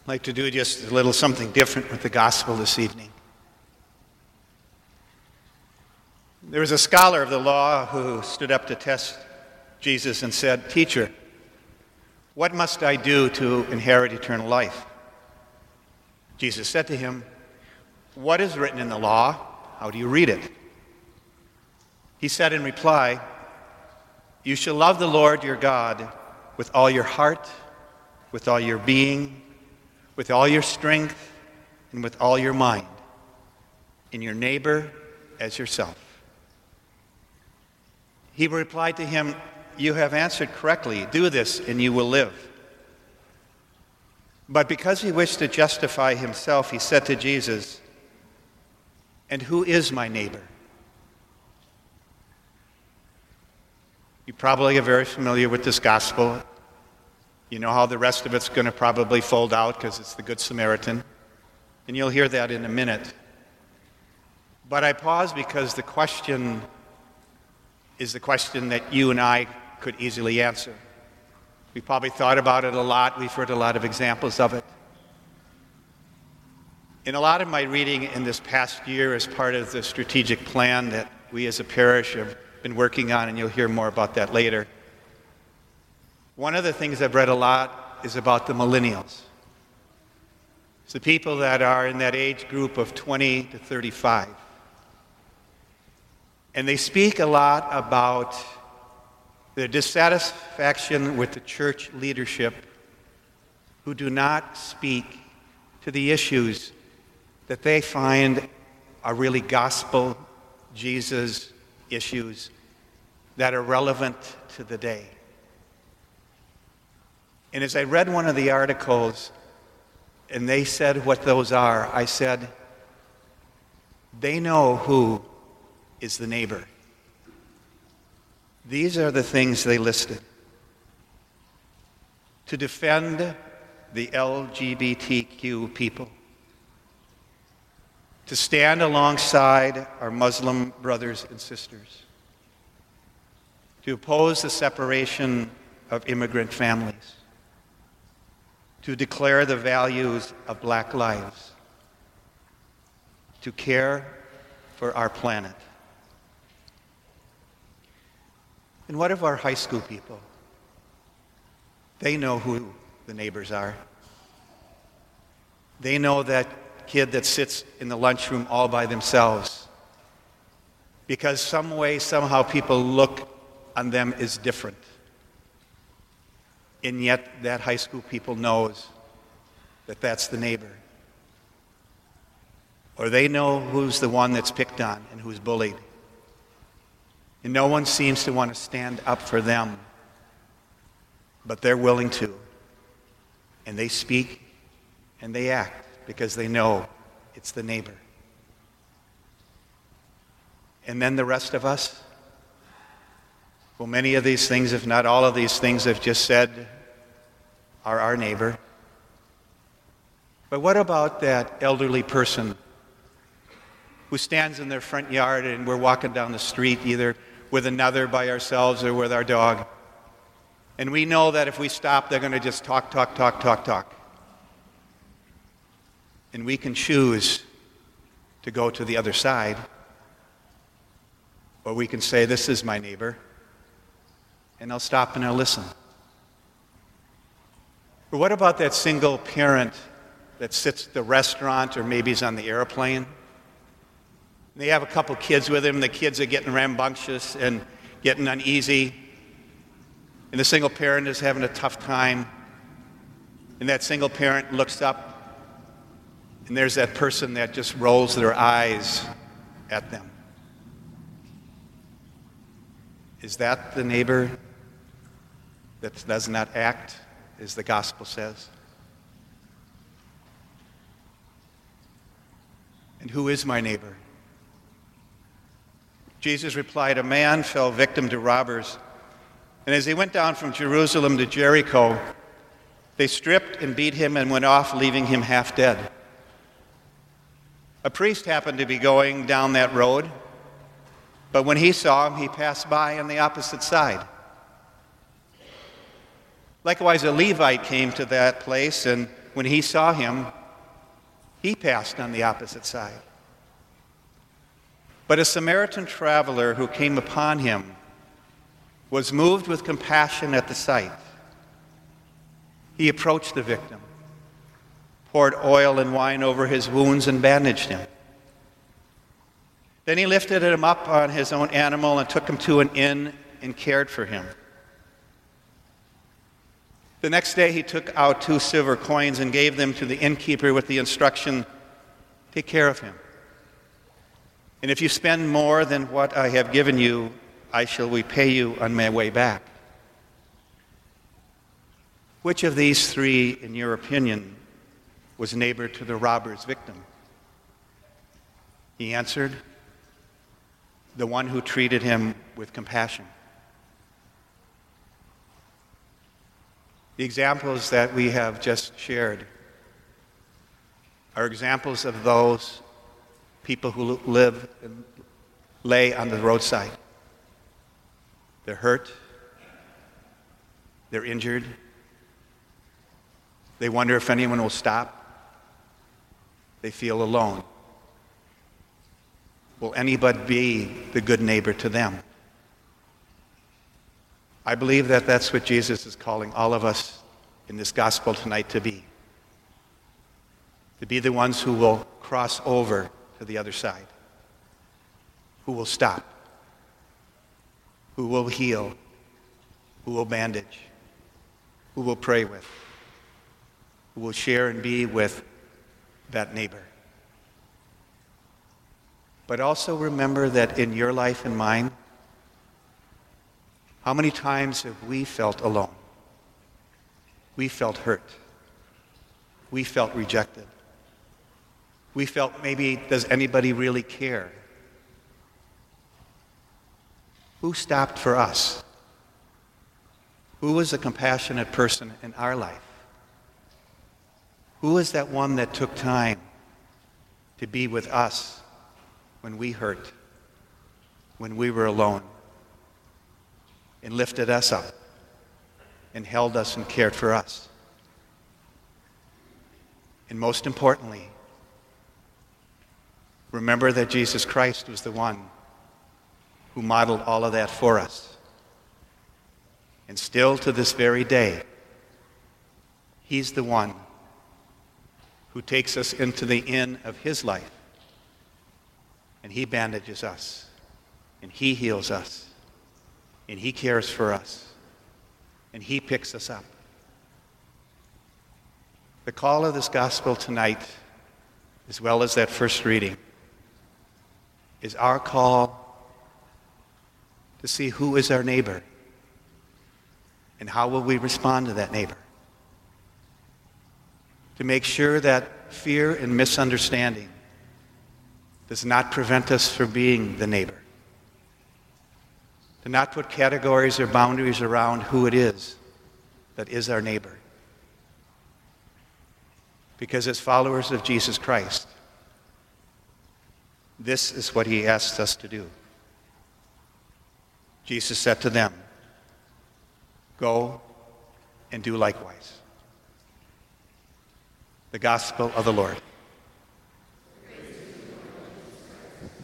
I'd like to do just a little something different with the gospel this evening. There was a scholar of the law who stood up to test Jesus and said, "Teacher, what must I do to inherit eternal life?" Jesus said to him, "What is written in the law? How do you read it?" He said in reply, "You shall love the Lord your God with all your heart, with all your being, with all your strength, and with all your mind, and your neighbor as yourself." He replied to him, "You have answered correctly. Do this and you will live." But because he wished to justify himself, he said to Jesus, "And who is my neighbor?" You probably are very familiar with this gospel. You know how the rest of it's going to probably fold out because it's the Good Samaritan. And you'll hear that in a minute. But I pause because the question is the question that you and I could easily answer. We probably thought about it a lot. We've heard a lot of examples of it. In a lot of my reading in this past year as part of the strategic plan that we as a parish have been working on, and you'll hear more about that later, one of the things I've read a lot is about the millennials. It's the people that are in that age group of 20 to 35. And they speak a lot about their dissatisfaction with the church leadership who do not speak to the issues that they find are really gospel, Jesus issues that are relevant to the day. And as I read one of the articles, and they said what those are, I said, they know who is the neighbor. These are the things they listed: to defend the LGBTQ people, to stand alongside our Muslim brothers and sisters, to oppose the separation of immigrant families, to declare the values of black lives, to care for our planet. And what of our high school people? They know who the neighbors are. They know that kid that sits in the lunchroom all by themselves because some way, somehow people look on them as different. And yet that high school people knows that that's the neighbor. Or they know who's the one that's picked on and who's bullied. And no one seems to want to stand up for them, but they're willing to. And they speak and they act because they know it's the neighbor. And then the rest of us, well, many of these things, if not all of these things I've just said, are our neighbor. But what about that elderly person who stands in their front yard and we're walking down the street either with another by ourselves or with our dog, and we know that if we stop, they're going to just talk. And we can choose to go to the other side, or we can say, "This is my neighbor," and I'll stop and I'll listen. Or what about that single parent that sits at the restaurant or maybe is on the airplane? They have a couple kids with them. The kids are getting rambunctious and getting uneasy. And the single parent is having a tough time. And that single parent looks up, and there's that person that just rolls their eyes at them. Is that the neighbor that does not act as the gospel says? And who is my neighbor? Jesus replied, "A man fell victim to robbers, and as he went down from Jerusalem to Jericho, they stripped and beat him and went off, leaving him half dead. A priest happened to be going down that road, but when he saw him, he passed by on the opposite side. Likewise, a Levite came to that place, and when he saw him, he passed on the opposite side. But a Samaritan traveler who came upon him was moved with compassion at the sight. He approached the victim, poured oil and wine over his wounds, and bandaged him. Then he lifted him up on his own animal and took him to an inn and cared for him. The next day he took out 2 silver coins and gave them to the innkeeper with the instruction, "Take care of him. And if you spend more than what I have given you, I shall repay you on my way back." Which of these 3, in your opinion, was neighbor to the robber's victim? He answered, "The one who treated him with compassion." The examples that we have just shared are examples of those people who live and lay on the roadside. They're hurt. They're injured. They wonder if anyone will stop. They feel alone. Will anybody be the good neighbor to them? I believe that that's what Jesus is calling all of us in this gospel tonight to be. To be the ones who will cross over to the other side, who will stop, who will heal, who will bandage, who will pray with, who will share and be with that neighbor. But also remember that in your life and mine, how many times have we felt alone? We felt hurt. We felt rejected. We felt maybe, does anybody really care? Who stopped for us? Who was a compassionate person in our life? Who was that one that took time to be with us when we hurt, when we were alone, and lifted us up and held us and cared for us? And most importantly, remember that Jesus Christ was the one who modeled all of that for us. And still to this very day, he's the one who takes us into the inn of his life. And he bandages us, and he heals us, and he cares for us, and he picks us up. The call of this gospel tonight, as well as that first reading, is our call to see who is our neighbor and how will we respond to that neighbor. To make sure that fear and misunderstanding does not prevent us from being the neighbor. To not put categories or boundaries around who it is that is our neighbor. Because as followers of Jesus Christ, this is what he asks us to do. Jesus said to them, "Go and do likewise." The gospel of the Lord.